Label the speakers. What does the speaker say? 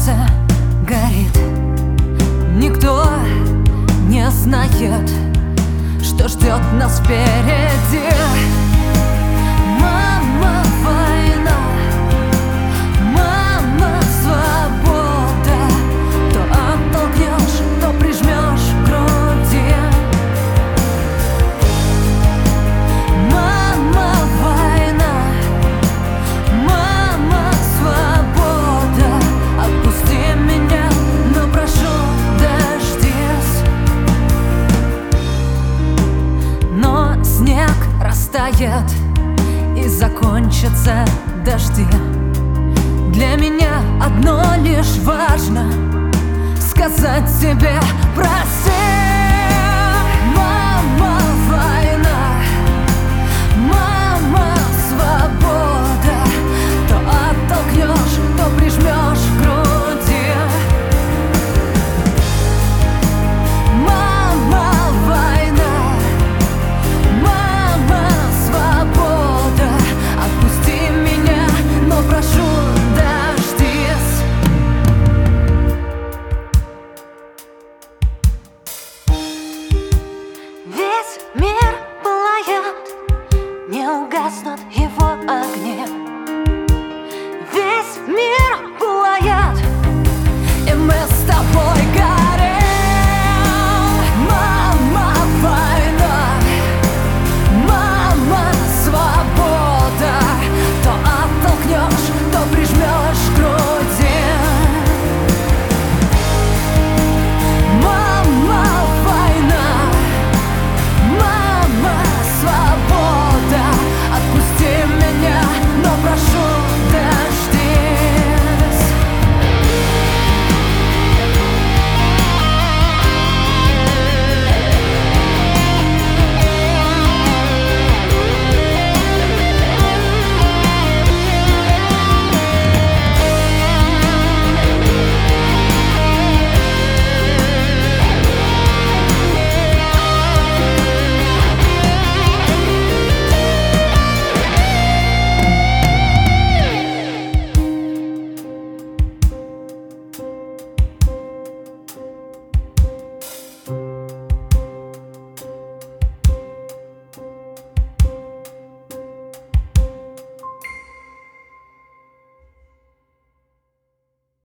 Speaker 1: сердце горит. Никто не знает, что ждет нас впереди. Мама, война, мама, свобода. То оттолкнешь, то прижмешь к груди. Мама, война, мама, свобода. Отпусти меня, но прошу, дождись. Но снег растает и закончатся дожди. Для меня одно лишь важно — сказать тебе прости.